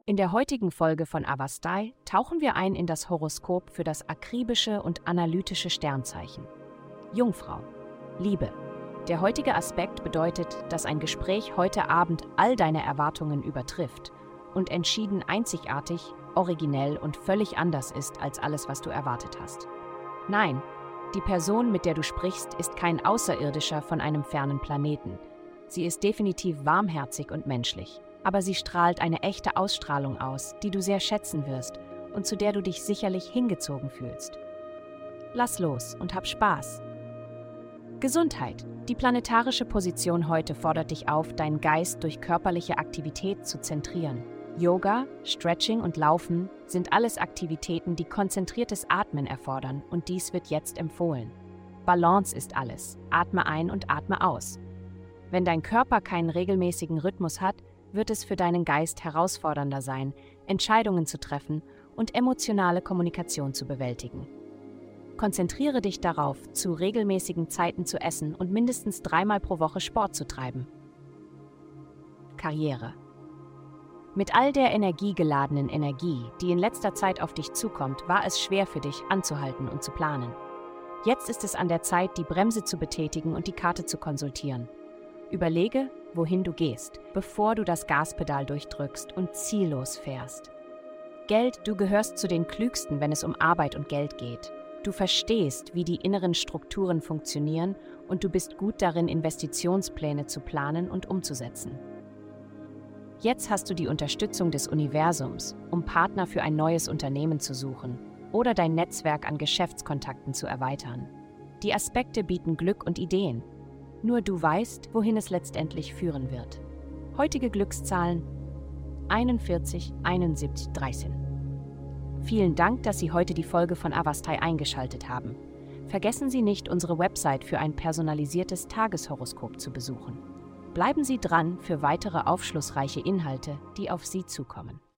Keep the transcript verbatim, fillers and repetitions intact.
In der heutigen Folge von Avastai tauchen wir ein in das Horoskop für das akribische und analytische Sternzeichen. Jungfrau. Liebe. Der heutige Aspekt bedeutet, dass ein Gespräch heute Abend all deine Erwartungen übertrifft und entschieden einzigartig, originell und völlig anders ist als alles, was du erwartet hast. Nein, die Person, mit der du sprichst, ist kein Außerirdischer von einem fernen Planeten. Sie ist definitiv warmherzig und menschlich, aber sie strahlt eine echte Ausstrahlung aus, die du sehr schätzen wirst und zu der du dich sicherlich hingezogen fühlst. Lass los und hab Spaß. Gesundheit. Die planetarische Position heute fordert dich auf, deinen Geist durch körperliche Aktivität zu zentrieren. Yoga, Stretching und Laufen sind alles Aktivitäten, die konzentriertes Atmen erfordern, und dies wird jetzt empfohlen. Balance ist alles. Atme ein und atme aus. Wenn dein Körper keinen regelmäßigen Rhythmus hat, wird es für deinen Geist herausfordernder sein, Entscheidungen zu treffen und emotionale Kommunikation zu bewältigen. Konzentriere dich darauf, zu regelmäßigen Zeiten zu essen und mindestens dreimal pro Woche Sport zu treiben. Karriere. Mit all der energiegeladenen Energie, die in letzter Zeit auf dich zukommt, war es schwer für dich, anzuhalten und zu planen. Jetzt ist es an der Zeit, die Bremse zu betätigen und die Karte zu konsultieren. Überlege, wohin du gehst, bevor du das Gaspedal durchdrückst und ziellos fährst. Geld, du gehörst zu den Klügsten, wenn es um Arbeit und Geld geht. Du verstehst, wie die inneren Strukturen funktionieren, und du bist gut darin, Investitionspläne zu planen und umzusetzen. Jetzt hast du die Unterstützung des Universums, um Partner für ein neues Unternehmen zu suchen oder dein Netzwerk an Geschäftskontakten zu erweitern. Die Aspekte bieten Glück und Ideen. Nur du weißt, wohin es letztendlich führen wird. Heutige Glückszahlen einundvierzig, einundsiebzig, dreizehn. Vielen Dank, dass Sie heute die Folge von Avastai eingeschaltet haben. Vergessen Sie nicht, unsere Website für ein personalisiertes Tageshoroskop zu besuchen. Bleiben Sie dran für weitere aufschlussreiche Inhalte, die auf Sie zukommen.